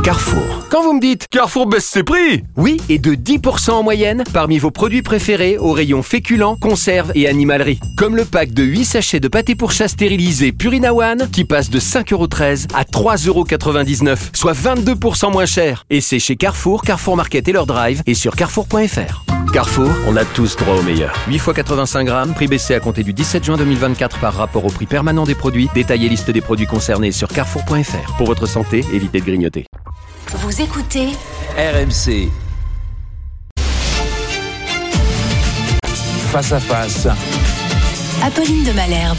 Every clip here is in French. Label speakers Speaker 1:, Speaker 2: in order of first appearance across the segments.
Speaker 1: Carrefour.
Speaker 2: Quand vous me dites Carrefour baisse ses prix,
Speaker 1: Oui, et de 10% en moyenne parmi vos produits préférés au rayon féculents, conserves et animalerie. Comme le pack de 8 sachets de pâté pour chat stérilisé Purina One qui passe de 5,13€ à 3,99€, soit 22% moins cher. Et c'est chez Carrefour, Carrefour Market et leur drive et sur carrefour.fr. Carrefour, on a tous droit au meilleur. 8 x 85 grammes, prix baissé à compter du 17 juin 2024 par rapport au prix permanent des produits. Détail et liste des produits concernés sur carrefour.fr. Pour votre santé, évitez de grignoter.
Speaker 3: Vous écoutez
Speaker 4: RMC. Face à face.
Speaker 3: Apolline de Malherbe.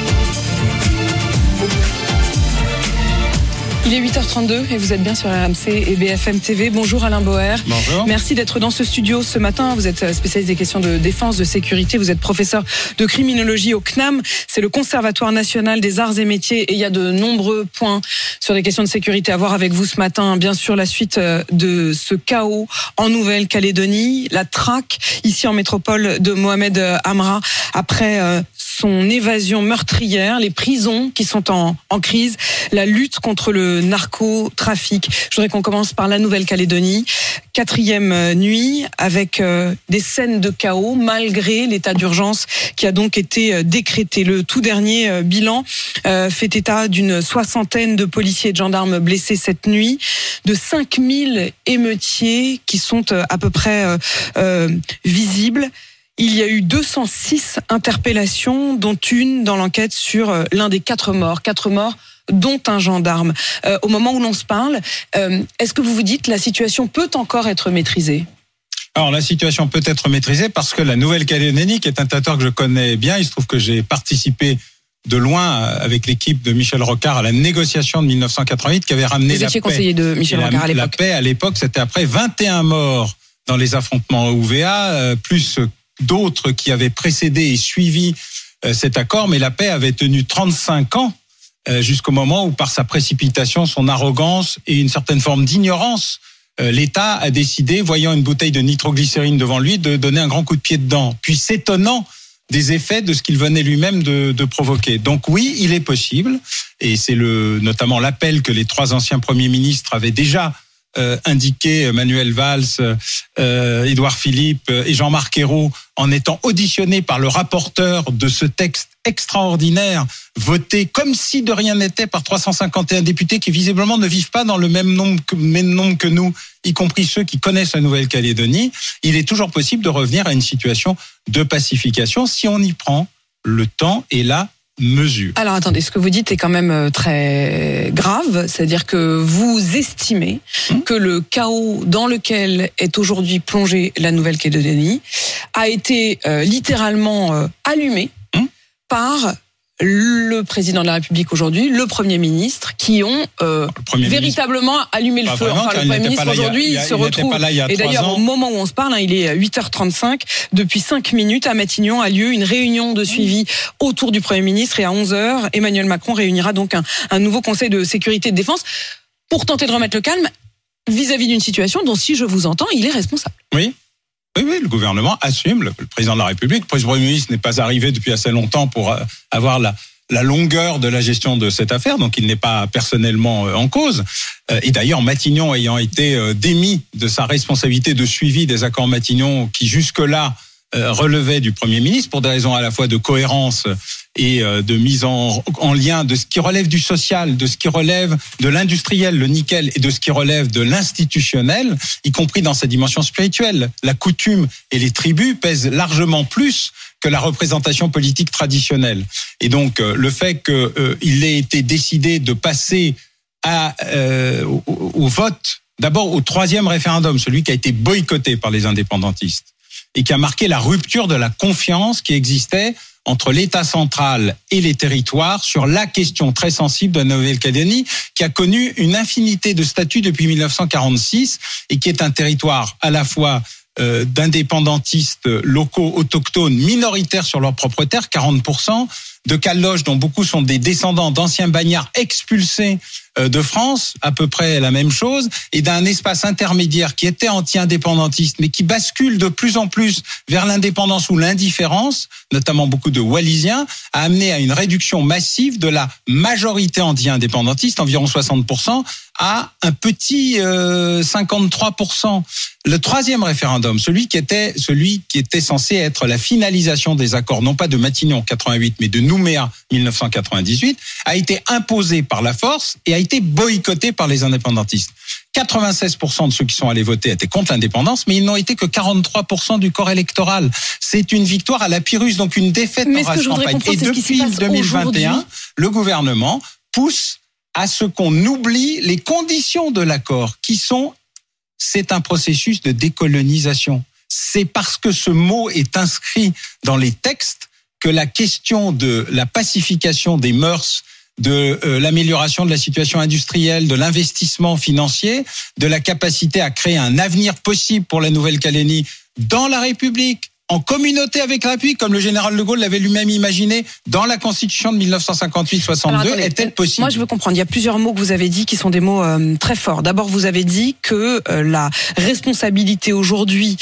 Speaker 5: Il est 8h32 et vous êtes bien sur RMC et BFM TV. Bonjour Alain Boer.
Speaker 6: Bonjour.
Speaker 5: Merci d'être dans ce studio ce matin. Vous êtes spécialiste des questions de défense, de sécurité. Vous êtes professeur de criminologie au CNAM. C'est le Conservatoire national des arts et métiers. Et il y a de nombreux points sur les questions de sécurité à voir avec vous ce matin. Bien sûr, la suite de ce chaos en Nouvelle-Calédonie. La traque ici en métropole de Mohamed Amra après son évasion meurtrière, les prisons qui sont en crise, la lutte contre le narcotrafic. Je voudrais qu'on commence par la Nouvelle-Calédonie. 4e nuit avec des scènes de chaos malgré l'état d'urgence qui a donc été décrété. Le tout dernier bilan fait état d'une 60aine de policiers et de gendarmes blessés cette nuit, de 5000 émeutiers qui sont à peu près visibles. Il y a eu 206 interpellations, dont une dans l'enquête sur l'un des 4 morts dont un gendarme. Au moment où l'on se parle, est-ce que vous vous dites la situation peut encore être maîtrisée ?
Speaker 6: Alors la situation peut être maîtrisée parce que la Nouvelle-Calédonie, qui est un territoire que je connais bien, il se trouve que j'ai participé de loin avec l'équipe de Michel Rocard à la négociation de 1988 qui avait ramené
Speaker 5: Vous étiez conseiller de Michel Rocard à l'époque.
Speaker 6: La paix à l'époque, c'était après 21 morts dans les affrontements OUVA, plus d'autres qui avaient précédé et suivi cet accord, mais la paix avait tenu 35 ans jusqu'au moment où, par sa précipitation, son arrogance et une certaine forme d'ignorance, l'État a décidé, voyant une bouteille de nitroglycérine devant lui, de donner un grand coup de pied dedans, puis s'étonnant des effets de ce qu'il venait lui-même de provoquer. Donc oui, il est possible, et c'est notamment l'appel que les 3 anciens premiers ministres avaient déjà indiqué, Manuel Valls, Édouard Philippe et Jean-Marc Ayrault, en étant auditionnés par le rapporteur de ce texte extraordinaire, voté comme si de rien n'était par 351 députés qui visiblement ne vivent pas dans le même nombre que nous, y compris ceux qui connaissent la Nouvelle-Calédonie. Il est toujours possible de revenir à une situation de pacification si on y prend le temps et la mesure.
Speaker 5: Alors attendez, ce que vous dites est quand même très grave, c'est-à-dire que vous estimez que le chaos dans lequel est aujourd'hui plongée la Nouvelle-Calédonie a été littéralement allumé par le président de la République aujourd'hui, le Premier ministre, qui ont véritablement allumé le feu. Enfin, le Premier ministre aujourd'hui, il se retrouve. Et d'ailleurs, au moment où on se parle, il est 8h35. Depuis 5 minutes, à Matignon a lieu une réunion de suivi autour du Premier ministre. Et à 11h, Emmanuel Macron réunira donc un nouveau Conseil de sécurité et de défense pour tenter de remettre le calme vis-à-vis d'une situation dont, si je vous entends, il est responsable.
Speaker 6: Oui. Oui, le gouvernement assume, le président de la République. Le Premier ministre n'est pas arrivé depuis assez longtemps pour avoir la longueur de la gestion de cette affaire, donc il n'est pas personnellement en cause. Et d'ailleurs, Matignon ayant été démis de sa responsabilité de suivi des accords Matignon qui jusque-là relevaient du Premier ministre, pour des raisons à la fois de cohérence et de mise en lien de ce qui relève du social, de ce qui relève de l'industriel, le nickel, et de ce qui relève de l'institutionnel, y compris dans sa dimension spirituelle. La coutume et les tribus pèsent largement plus que la représentation politique traditionnelle. Et donc, le fait qu'il ait été décidé de passer au vote, d'abord au 3e référendum, celui qui a été boycotté par les indépendantistes, et qui a marqué la rupture de la confiance qui existait entre l'État central et les territoires sur la question très sensible de la Nouvelle-Calédonie, qui a connu une infinité de statuts depuis 1946 et qui est un territoire à la fois d'indépendantistes locaux autochtones minoritaires sur leur propre terre, 40%, de Caloches dont beaucoup sont des descendants d'anciens bagnards expulsés de France, à peu près la même chose, et d'un espace intermédiaire qui était anti-indépendantiste, mais qui bascule de plus en plus vers l'indépendance ou l'indifférence, notamment beaucoup de Wallisiens, a amené à une réduction massive de la majorité anti-indépendantiste, environ 60%, à un petit 53%. Le troisième référendum, celui qui était censé être la finalisation des accords, non pas de Matignon 88, mais de Nouméa 1998, a été imposé par la force et a été boycotté par les indépendantistes. 96% de ceux qui sont allés voter étaient contre l'indépendance, mais ils n'ont été que 43% du corps électoral. C'est une victoire à la Pyrrhus, donc une défaite en rage campagne. Et depuis 2021, le gouvernement pousse à ce qu'on oublie les conditions de l'accord, c'est un processus de décolonisation. C'est parce que ce mot est inscrit dans les textes que la question de la pacification des mœurs, de l'amélioration de la situation industrielle, de l'investissement financier, de la capacité à créer un avenir possible pour la Nouvelle-Calédonie dans la République, en communauté avec la République, comme le général de Gaulle l'avait lui-même imaginé dans la Constitution de 1958-62, est-elle possible ?
Speaker 5: Moi, je veux comprendre. Il y a plusieurs mots que vous avez dit qui sont des mots très forts. D'abord, vous avez dit que la responsabilité aujourd'hui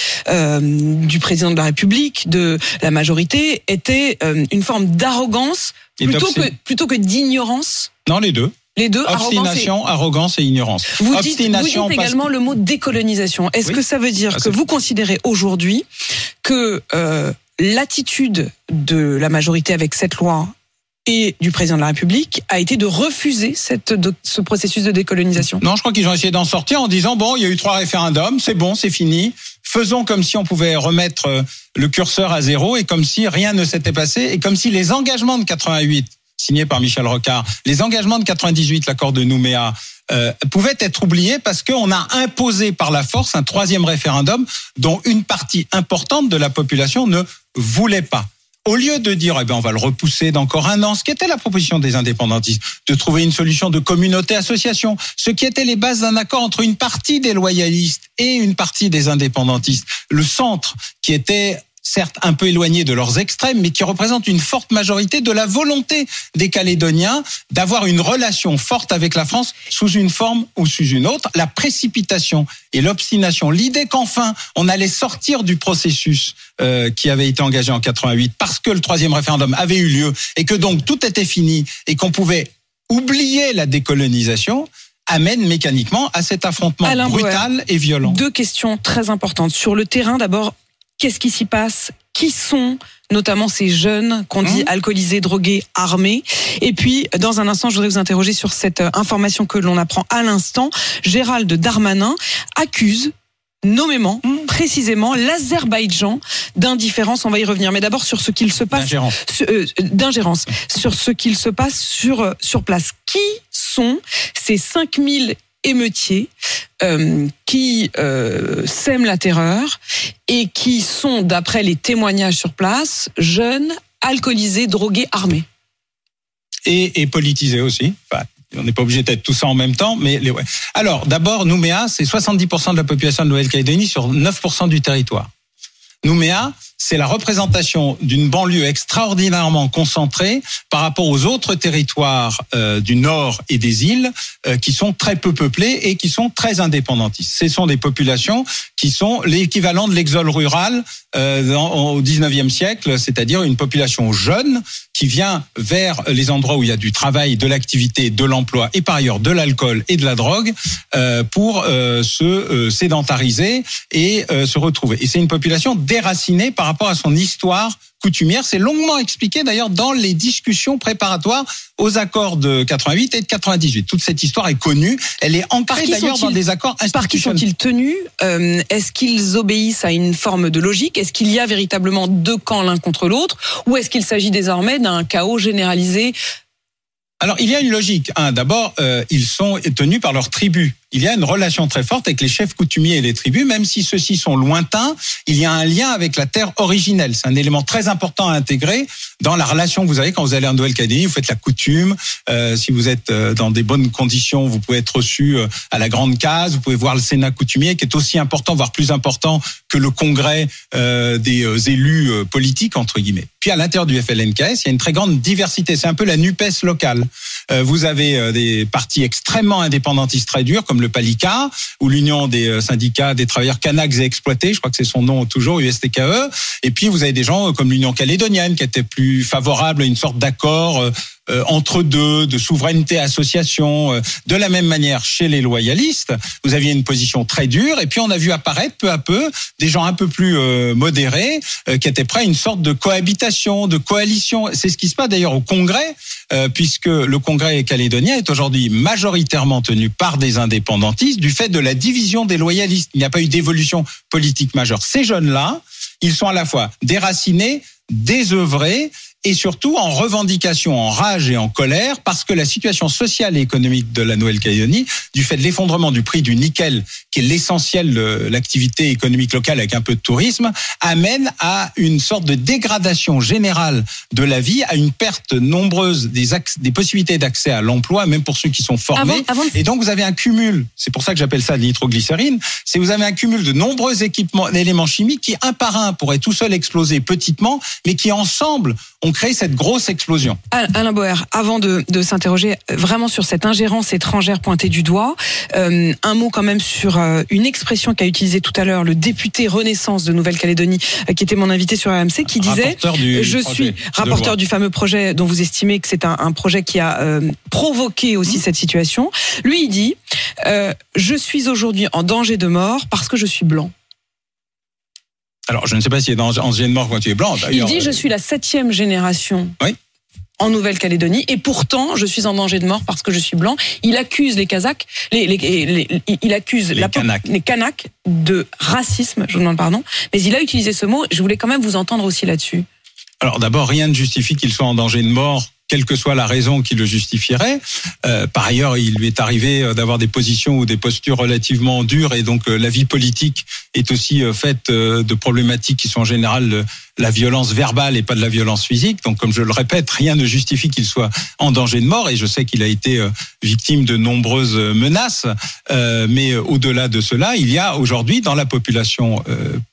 Speaker 5: du président de la République, de la majorité, était une forme d'arrogance plutôt que d'ignorance.
Speaker 6: Non, les deux.
Speaker 5: Les deux,
Speaker 6: obstination, arrogance et ignorance.
Speaker 5: Vous dites également le mot décolonisation. Est-ce que ça veut dire que vous considérez aujourd'hui que l'attitude de la majorité avec cette loi et du président de la République a été de refuser ce processus de décolonisation ?
Speaker 6: Non, je crois qu'ils ont essayé d'en sortir en disant bon, il y a eu 3 référendums, c'est bon, c'est fini. Faisons comme si on pouvait remettre le curseur à zéro et comme si rien ne s'était passé et comme si les engagements de 88 signé par Michel Rocard, les engagements de 98, l'accord de Nouméa, pouvaient être oubliés parce qu'on a imposé par la force un 3e référendum dont une partie importante de la population ne voulait pas. Au lieu de dire, on va le repousser d'encore un an, ce qui était la proposition des indépendantistes, de trouver une solution de communauté-association, ce qui était les bases d'un accord entre une partie des loyalistes et une partie des indépendantistes. Le centre, qui était certes un peu éloigné de leurs extrêmes, mais qui représente une forte majorité de la volonté des Calédoniens d'avoir une relation forte avec la France sous une forme ou sous une autre. La précipitation et l'obstination, l'idée qu'enfin on allait sortir du processus qui avait été engagé en 88 parce que le 3e référendum avait eu lieu et que donc tout était fini et qu'on pouvait oublier la décolonisation, amène mécaniquement à cet affrontement
Speaker 5: Alain
Speaker 6: brutal
Speaker 5: Brouwer,
Speaker 6: et violent.
Speaker 5: 2 questions très importantes. Sur le terrain, d'abord, qu'est-ce qui s'y passe ? Qui sont notamment ces jeunes qu'on dit alcoolisés, drogués, armés ? Et puis, dans un instant, je voudrais vous interroger sur cette information que l'on apprend à l'instant. Gérald Darmanin accuse nommément, précisément, l'Azerbaïdjan d'indifférence. On va y revenir. Mais d'abord sur ce qu'il se passe... D'ingérence. Sur ce qu'il se passe sur place. Qui sont ces 5000 émeutiers qui sèment la terreur et qui sont, d'après les témoignages sur place, jeunes, alcoolisés, drogués, armés.
Speaker 6: Et politisés aussi. Enfin, on n'est pas obligé d'être tout ça en même temps, mais ouais. Alors, d'abord, Nouméa, c'est 70% de la population de Nouvelle-Calédonie sur 9% du territoire. Nouméa, c'est la représentation d'une banlieue extraordinairement concentrée par rapport aux autres territoires du nord et des îles qui sont très peu peuplés et qui sont très indépendantistes. Ce sont des populations qui sont l'équivalent de l'exode rural au 19e siècle, c'est-à-dire une population jeune qui vient vers les endroits où il y a du travail, de l'activité, de l'emploi et par ailleurs de l'alcool et de la drogue pour se sédentariser et se retrouver. Et c'est une population déracinée par rapport à son histoire coutumière. C'est longuement expliqué d'ailleurs dans les discussions préparatoires aux accords de 88 et de 98. Toute cette histoire est connue. Elle est ancrée d'ailleurs dans des accords institutionnels.
Speaker 5: Par qui sont-ils tenus ? Est-ce qu'ils obéissent à une forme de logique ? Est-ce qu'il y a véritablement 2 camps l'un contre l'autre ? Ou est-ce qu'il s'agit désormais d'un chaos généralisé ?
Speaker 6: Alors, il y a une logique. D'abord, ils sont tenus par leur tribu. il y a une relation très forte avec les chefs coutumiers et les tribus, même si ceux-ci sont lointains, il y a un lien avec la terre originelle. C'est un élément très important à intégrer dans la relation que vous avez quand vous allez en Nouvelle-Calédonie. Vous faites la coutume. Si vous êtes dans des bonnes conditions, vous pouvez être reçu à la Grande Case. Vous pouvez voir le Sénat coutumier, qui est aussi important, voire plus important que le congrès des élus politiques, entre guillemets. Puis à l'intérieur du FLNKS, il y a une très grande diversité. C'est un peu la NUPES locale. Vous avez des partis extrêmement indépendantistes très durs, comme le PALICA, ou l'Union des syndicats des travailleurs Kanaks et exploités, je crois que c'est son nom toujours, USTKE. Et puis vous avez des gens comme l'Union calédonienne, qui était plus favorable à une sorte d'accord entre deux, de souveraineté, association. De la même manière, chez les loyalistes, vous aviez une position très dure, et puis on a vu apparaître peu à peu des gens un peu plus modérés, qui étaient prêts à une sorte de cohabitation, de coalition. C'est ce qui se passe d'ailleurs au Congrès, puisque le Congrès calédonien est aujourd'hui majoritairement tenu par des indépendantistes du fait de la division des loyalistes. Il n'y a pas eu d'évolution politique majeure. Ces jeunes-là, ils sont à la fois déracinés, désœuvrés, et surtout en revendication, en rage et en colère, parce que la situation sociale et économique de la Nouvelle-Calédonie, du fait de l'effondrement du prix du nickel, qui est l'essentiel de l'activité économique locale avec un peu de tourisme, amène à une sorte de dégradation générale de la vie, à une perte nombreuse des possibilités d'accès à l'emploi, même pour ceux qui sont formés. Et donc vous avez un cumul, c'est pour ça que j'appelle ça de nitroglycérine, c'est vous avez un cumul de nombreux éléments chimiques qui, un par un, pourraient tout seuls exploser petitement, mais qui ensemble ont créé cette grosse explosion.
Speaker 5: Alain Boer, avant de s'interroger vraiment sur cette ingérence étrangère pointée du doigt, un mot quand même sur une expression qu'a utilisée tout à l'heure le député Renaissance de Nouvelle-Calédonie, qui était mon invité sur RMC, qui disait « Je suis rapporteur du fameux projet dont vous estimez que c'est un projet qui a provoqué aussi cette situation ». Lui, il dit « Je suis aujourd'hui en danger de mort parce que je suis blanc ».
Speaker 6: Alors, je ne sais pas s'il est en danger de mort quand tu es blanc.
Speaker 5: Il dit, je suis la 7e génération en Nouvelle-Calédonie et pourtant, je suis en danger de mort parce que je suis blanc. Il accuse les Kazakhs, il accuse les Kanaks de racisme, je vous demande pardon, mais il a utilisé ce mot. Je voulais quand même vous entendre aussi là-dessus.
Speaker 6: Alors d'abord, rien ne justifie qu'il soit en danger de mort, quelle que soit la raison qui le justifierait. Par ailleurs, il lui est arrivé d'avoir des positions ou des postures relativement dures, et donc la vie politique est aussi faite de problématiques qui sont en général la violence verbale et pas de la violence physique. Donc, comme je le répète, rien ne justifie qu'il soit en danger de mort, et je sais qu'il a été victime de nombreuses menaces. Mais au-delà de cela, il y a aujourd'hui dans la population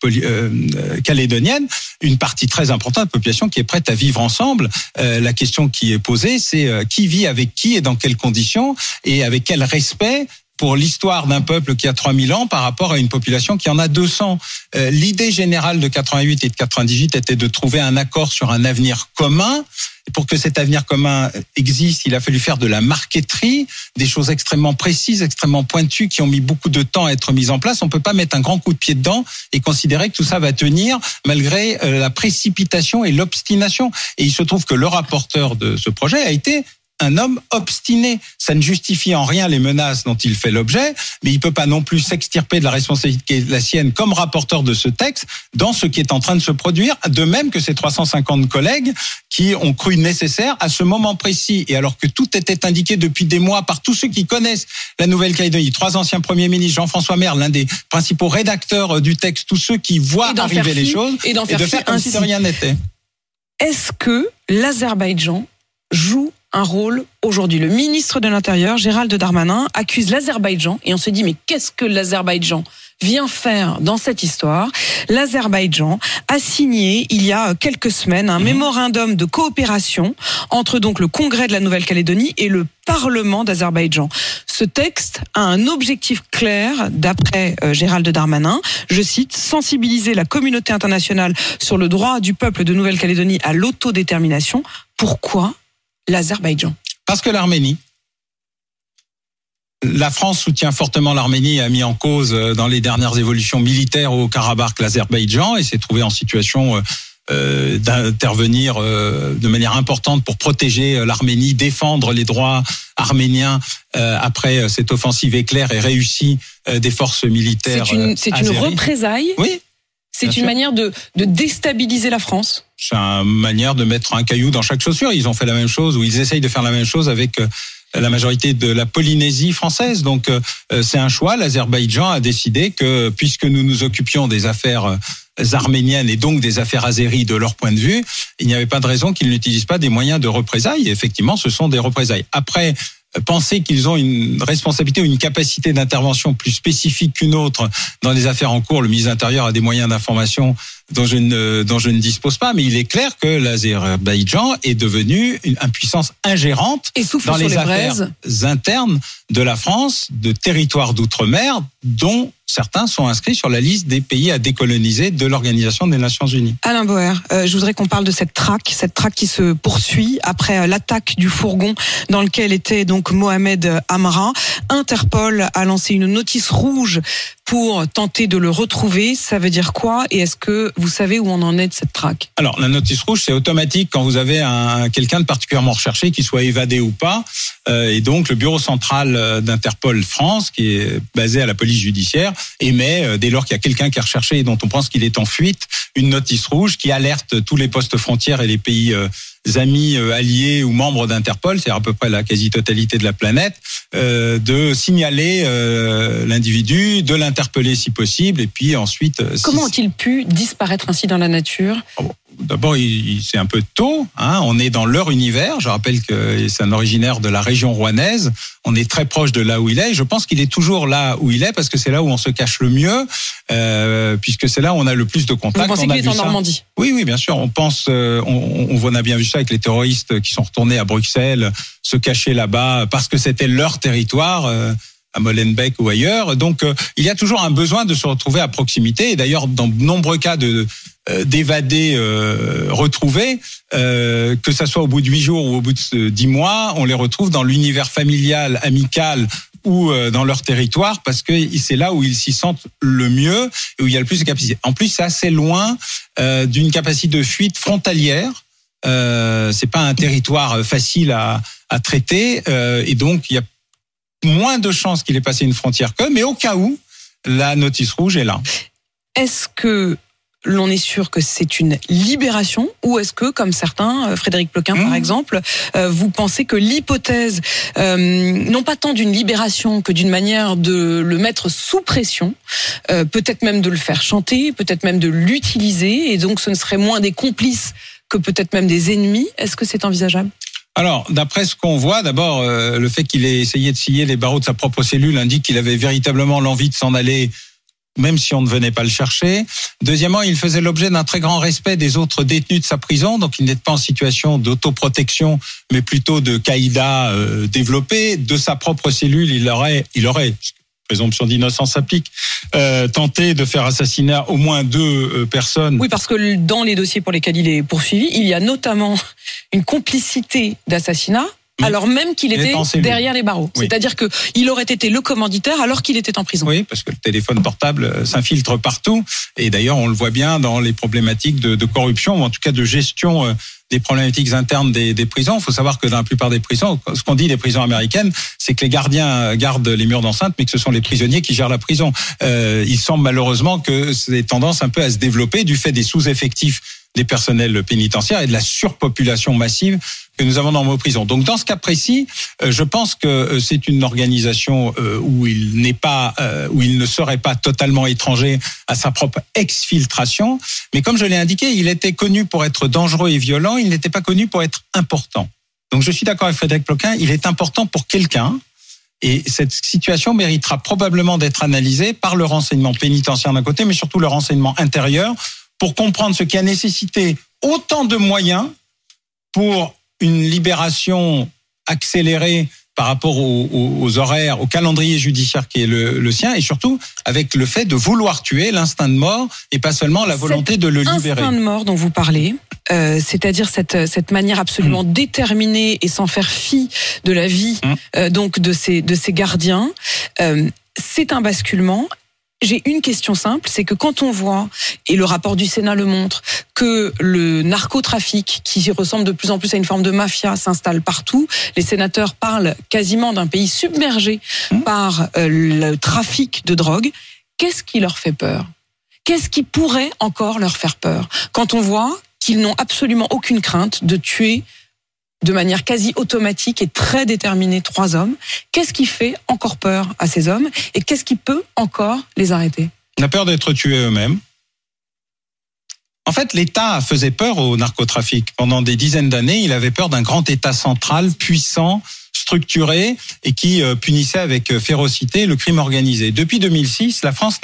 Speaker 6: calédonienne une partie très importante de la population qui est prête à vivre ensemble. La question qui est posée, c'est qui vit avec qui et dans quelles conditions et avec quel respect pour l'histoire d'un peuple qui a 3000 ans par rapport à une population qui en a 200. L'idée générale de 88 et de 98 était de trouver un accord sur un avenir commun. Et pour que cet avenir commun existe, il a fallu faire de la marqueterie, des choses extrêmement précises, extrêmement pointues, qui ont mis beaucoup de temps à être mises en place. On peut pas mettre un grand coup de pied dedans et considérer que tout ça va tenir malgré la précipitation et l'obstination. Et il se trouve que le rapporteur de ce projet a été un homme obstiné. Ça ne justifie en rien les menaces dont il fait l'objet, mais il peut pas non plus s'extirper de la responsabilité qui est la sienne comme rapporteur de ce texte dans ce qui est en train de se produire, de même que ses 350 collègues qui ont cru nécessaire à ce moment précis, et alors que tout était indiqué depuis des mois par tous ceux qui connaissent la Nouvelle-Calédonie, 3 anciens premiers ministres, Jean-François Merle, l'un des principaux rédacteurs du texte, tous ceux qui voient arriver les choses, et de faire comme si de rien n'était.
Speaker 5: Est-ce que l'Azerbaïdjan joue un rôle aujourd'hui? Le ministre de l'Intérieur, Gérald Darmanin, accuse l'Azerbaïdjan, et on se dit, mais qu'est-ce que l'Azerbaïdjan vient faire dans cette histoire? L'Azerbaïdjan a signé, il y a quelques semaines, un mémorandum de coopération entre donc le Congrès de la Nouvelle-Calédonie et le Parlement d'Azerbaïdjan. Ce texte a un objectif clair, d'après Gérald Darmanin, je cite, sensibiliser la communauté internationale sur le droit du peuple de Nouvelle-Calédonie à l'autodétermination. Pourquoi l'Azerbaïdjan?
Speaker 6: Parce que l'Arménie. La France soutient fortement l'Arménie et a mis en cause dans les dernières évolutions militaires au Karabakh l'Azerbaïdjan et s'est trouvé en situation d'intervenir de manière importante pour protéger l'Arménie, défendre les droits arméniens après cette offensive éclair et réussie des forces militaires.
Speaker 5: C'est une représaille?
Speaker 6: Oui.
Speaker 5: C'est une manière de déstabiliser la France?
Speaker 6: C'est une manière de mettre un caillou dans chaque chaussure. Ils ont fait la même chose, ou ils essayent de faire la même chose avec la majorité de la Polynésie française. Donc c'est un choix. L'Azerbaïdjan a décidé que, puisque nous nous occupions des affaires arméniennes et donc des affaires azéries de leur point de vue, il n'y avait pas de raison qu'ils n'utilisent pas des moyens de représailles. Et effectivement, ce sont des représailles. Après, penser qu'ils ont une responsabilité ou une capacité d'intervention plus spécifique qu'une autre dans les affaires en cours, le ministre de l'Intérieur a des moyens d'information dont je ne dispose pas, mais il est clair que l'Azerbaïdjan est devenu une puissance ingérante dans les affaires internes de la France, de territoires d'outre-mer, dont certains sont inscrits sur la liste des pays à décoloniser de l'Organisation des Nations Unies.
Speaker 5: Alain Boer, je voudrais qu'on parle de cette traque qui se poursuit après l'attaque du fourgon dans lequel était donc Mohamed Amra. Interpol a lancé une notice rouge pour tenter de le retrouver. Ça veut dire quoi? Et est-ce que vous savez où on en est de cette traque?
Speaker 6: Alors, la notice rouge, c'est automatique quand vous avez quelqu'un de particulièrement recherché, qu'il soit évadé ou pas. Et donc, le bureau central d'Interpol France, qui est basé à la police judiciaire, émet, dès lors qu'il y a quelqu'un qui est recherché et dont on pense qu'il est en fuite, une notice rouge qui alerte tous les postes frontières et les pays amis, alliés ou membres d'Interpol, c'est à peu près la quasi-totalité de la planète, de signaler l'individu, de l'interpeller si possible, et puis ensuite...
Speaker 5: Comment ont-ils pu disparaître ainsi dans la nature ?
Speaker 6: D'abord, c'est un peu tôt. On est dans leur univers. Je rappelle que c'est un originaire de la région rouennaise. On est très proche de là où il est. Je pense qu'il est toujours là où il est parce que c'est là où on se cache le mieux, puisque c'est là où on a le plus de contacts.
Speaker 5: Vous pensez qu'il est en Normandie ?
Speaker 6: Oui, bien sûr. On pense, on a bien vu ça avec les terroristes qui sont retournés à Bruxelles, se cacher là-bas parce que c'était leur territoire. À Molenbeek ou ailleurs. Donc, il y a toujours un besoin de se retrouver à proximité. Et d'ailleurs, dans de nombreux cas d'évadés retrouvés, que ça soit au bout de 8 jours ou au bout de 10 mois, on les retrouve dans l'univers familial, amical ou dans leur territoire parce que c'est là où ils s'y sentent le mieux et où il y a le plus de capacité. En plus, c'est assez loin d'une capacité de fuite frontalière. C'est pas un territoire facile à traiter et donc il y a moins de chances qu'il ait passé une frontière mais au cas où, la notice rouge est là.
Speaker 5: Est-ce que l'on est sûr que c'est une libération ou est-ce que, comme certains, Frédéric Ploquin par exemple, vous pensez que l'hypothèse, non pas tant d'une libération que d'une manière de le mettre sous pression, peut-être même de le faire chanter, peut-être même de l'utiliser, et donc ce ne serait moins des complices que peut-être même des ennemis, est-ce que c'est envisageable ?
Speaker 6: Alors, d'après ce qu'on voit, d'abord, le fait qu'il ait essayé de scier les barreaux de sa propre cellule indique qu'il avait véritablement l'envie de s'en aller, même si on ne venait pas le chercher. Deuxièmement, il faisait l'objet d'un très grand respect des autres détenus de sa prison, donc il n'est pas en situation d'autoprotection, mais plutôt de caïda développé. De sa propre cellule, il aurait, présomption d'innocence s'applique, tenté de faire assassiner au moins 2 personnes.
Speaker 5: Oui, parce que dans les dossiers pour lesquels il est poursuivi, il y a notamment une complicité d'assassinat, alors même qu'il était derrière les barreaux. Oui. C'est-à-dire qu'il aurait été le commanditaire alors qu'il était en prison.
Speaker 6: Oui, parce que le téléphone portable s'infiltre partout. Et d'ailleurs, on le voit bien dans les problématiques de corruption, ou en tout cas de gestion des problématiques internes des prisons. Il faut savoir que dans la plupart des prisons, ce qu'on dit des prisons américaines, c'est que les gardiens gardent les murs d'enceinte, mais que ce sont les prisonniers qui gèrent la prison. Il semble malheureusement que c'est tendance un peu à se développer du fait des sous-effectifs des personnels pénitentiaires et de la surpopulation massive que nous avons dans nos prisons. Donc dans ce cas précis, je pense que c'est une organisation où il ne serait pas totalement étranger à sa propre exfiltration, mais comme je l'ai indiqué, il était connu pour être dangereux et violent, il n'était pas connu pour être important. Donc je suis d'accord avec Frédéric Ploquin, il est important pour quelqu'un. Et cette situation méritera probablement d'être analysée par le renseignement pénitentiaire d'un côté, mais surtout le renseignement intérieur, pour comprendre ce qui a nécessité autant de moyens pour une libération accélérée par rapport aux horaires, au calendrier judiciaire qui est le sien, et surtout avec le fait de vouloir tuer, l'instinct de mort, et pas seulement la volonté de le libérer.
Speaker 5: L'instinct de mort dont vous parlez, c'est-à-dire cette manière absolument déterminée et sans faire fi de la vie donc de ces gardiens, c'est un basculement. J'ai une question simple, c'est que quand on voit, et le rapport du Sénat le montre, que le narcotrafic, qui ressemble de plus en plus à une forme de mafia, s'installe partout, les sénateurs parlent quasiment d'un pays submergé par le trafic de drogue, qu'est-ce qui leur fait peur ? Qu'est-ce qui pourrait encore leur faire peur ? Quand on voit qu'ils n'ont absolument aucune crainte de tuer de manière quasi automatique et très déterminée 3 hommes. Qu'est-ce qui fait encore peur à ces hommes et qu'est-ce qui peut encore les arrêter ?
Speaker 6: On a peur d'être tués eux-mêmes. En fait, l'État faisait peur au narcotrafic. Pendant des dizaines d'années, il avait peur d'un grand État central, puissant, structuré et qui punissait avec férocité le crime organisé. Depuis 2006, la France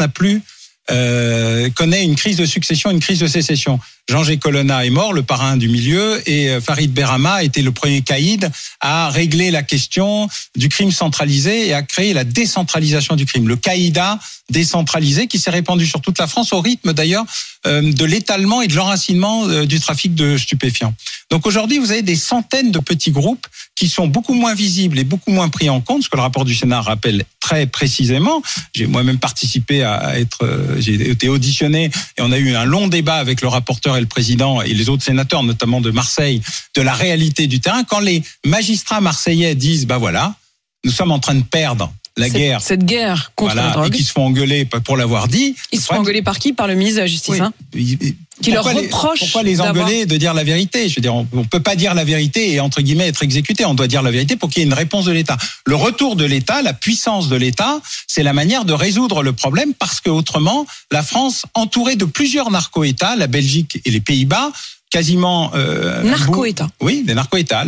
Speaker 6: connaît une crise de succession, une crise de sécession. Jean-G. Colonna est mort, le parrain du milieu, et Farid Berama était le premier caïd à régler la question du crime centralisé et à créer la décentralisation du crime. Le caïda décentralisé qui s'est répandu sur toute la France au rythme d'ailleurs de l'étalement et de l'enracinement du trafic de stupéfiants. Donc aujourd'hui, vous avez des centaines de petits groupes qui sont beaucoup moins visibles et beaucoup moins pris en compte, ce que le rapport du Sénat rappelle très précisément. J'ai moi-même participé j'ai été auditionné et on a eu un long débat avec le rapporteur et le président et les autres sénateurs, notamment de Marseille, de la réalité du terrain. Quand les magistrats marseillais disent, voilà, nous sommes en train de perdre guerre.
Speaker 5: Cette guerre contre la drogue.
Speaker 6: Et qui se font engueuler pour l'avoir dit.
Speaker 5: Ils se font engueuler par qui ? Par le ministre de la Justice, qui leur reproche.
Speaker 6: Pourquoi les engueuler de dire la vérité ? Je veux dire, on peut pas dire la vérité et entre guillemets être exécuté. On doit dire la vérité pour qu'il y ait une réponse de l'État. Le retour de l'État, la puissance de l'État, c'est la manière de résoudre le problème parce que autrement, la France, entourée de plusieurs narco-États, la Belgique et les Pays-Bas, quasiment
Speaker 5: narco-État.
Speaker 6: Oui, des narco-États,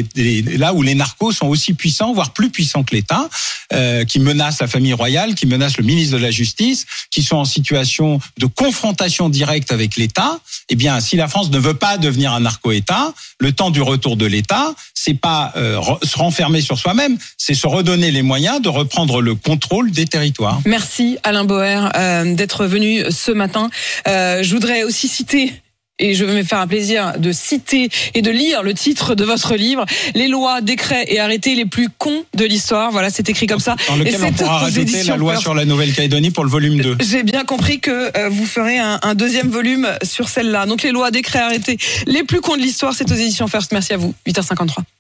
Speaker 6: là où les narcos sont aussi puissants, voire plus puissants que l'État, qui menacent la famille royale, qui menacent le ministre de la Justice, qui sont en situation de confrontation directe avec l'État. Eh bien, si la France ne veut pas devenir un narco-État, le temps du retour de l'État, c'est pas se renfermer sur soi-même, c'est se redonner les moyens de reprendre le contrôle des territoires.
Speaker 5: Merci Alain Boer d'être venu ce matin. Je voudrais aussi citer. Et je vais me faire un plaisir de citer et de lire le titre de votre livre, Les lois, décrets et arrêtés les plus cons de l'histoire. Voilà, c'est écrit comme ça.
Speaker 6: Dans lequel on pourra rajouter la loi sur la Nouvelle-Calédonie pour le volume 2.
Speaker 5: J'ai bien compris que vous ferez un deuxième volume sur celle-là. Donc les lois, décrets, arrêtés les plus cons de l'histoire, c'est aux éditions First. Merci à vous. 8h53.